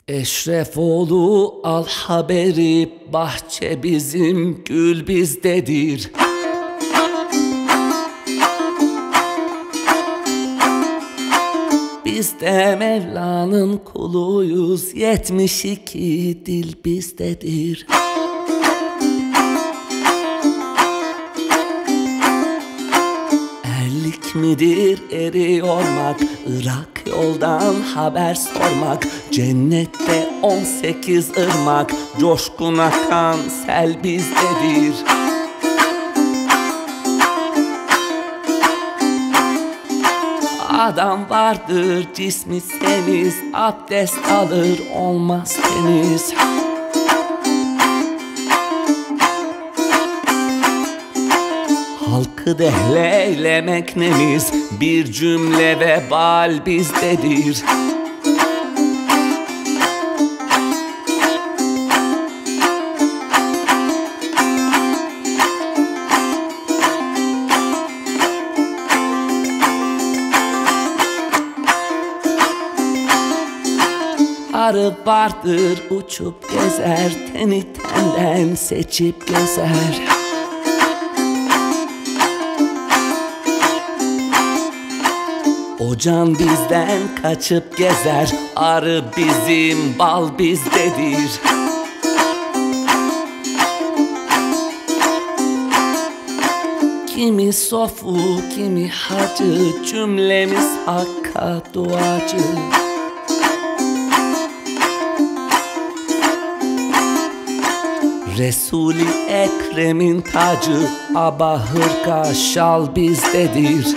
Eşrefoğlu al haberi, bahçe bizim, gül bizdedir. Biz de Mevla'nın kuluyuz, 72 dil bizdedir. Erlik midir eriyormak, Irak yoldan haber sormak, cennette 18 ırmak, coşkun akan sel bizdedir. Adam vardır cismi semiz, abdest alır olmaz temiz. Halkı dehleylemek nemiz, bir cümle vebal bizdedir. Arı vardır uçup gezer, teni tenden seçip gezer. O can bizden kaçıp gezer, arı bizim, bal bizdedir. Kimi sofu, kimi hacı, cümlemiz Hakk'a duacı. Resul-i Ekrem'in tacı, aba hırka şal bizdedir.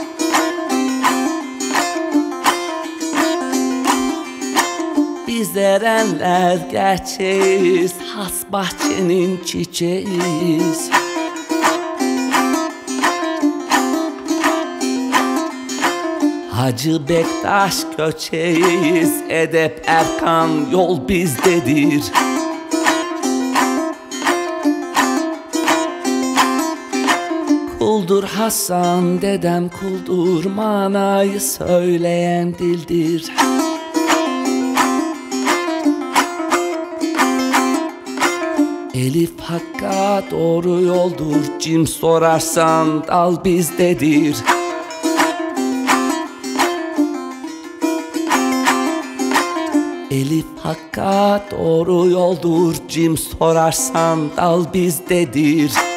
Biz erenler gerçeğiz, has bahçenin çiçeğiyiz. Hacı Bektaş köçeğiz, edep erkan yol bizdedir. Kuldur Hasan dedem kuldur, manayı söyleyen dildir. Elif Hakk'a doğru yoldur, cim sorarsan dal bizdedir. Elif Hakk'a doğru yoldur, cim sorarsan dal bizdedir.